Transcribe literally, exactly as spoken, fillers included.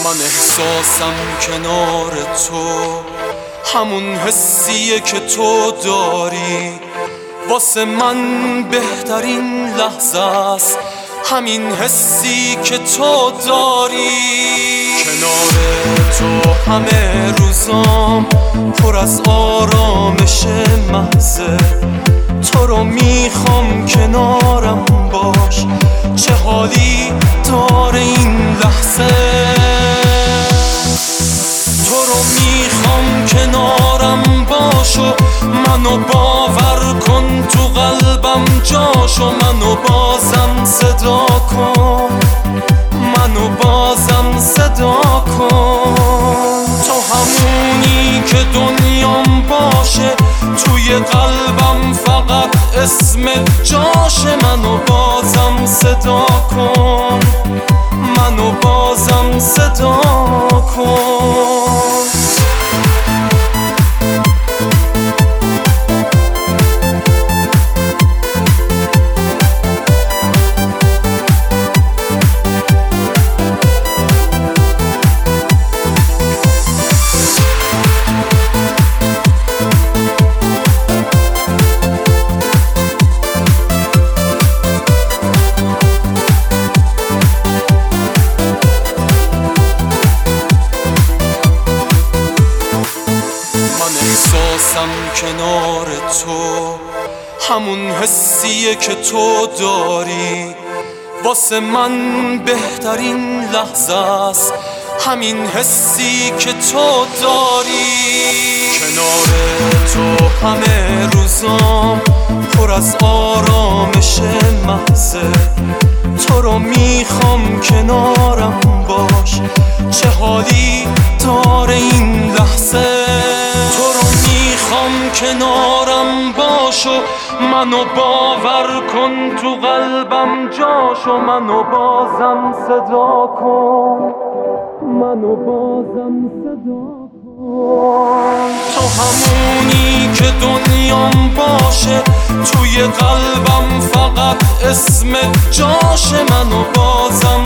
من احساسم کنار تو همون حسیه که تو داری، واسه من بهترین لحظه است همین حسی که تو داری. کنار تو همه روزام پر از آرامش محضه، تو رو میخوام کنارم باش، چه حالی داره این لحظه. تو رو میخوام کنارم باش و منو باور کن تو قلبم جاش، و منو بازم صدا کن، منو بازم صدا کن. تو همونی که دنیام باشه، توی قلبم فقط اسمت جاشه. منو بازم صدا کن، منو بازم صدا کن. احساسم کنار تو همون حسیه که تو داری، واسه من بهترین لحظه است همین حسی که تو داری. کنار تو همه روزام پر از آرامش محضه، تو رو میخوام کنارم باش، چه حالی داره این لحظه. تو رو میخوام کنارم باش و منو باور کن تو قلبم جاش، و منو بازم صدا کن، منو بازم صدا کن. تو همونی که دنیام باشه، توی قلبم فقط اسمت جاشه. منو بازم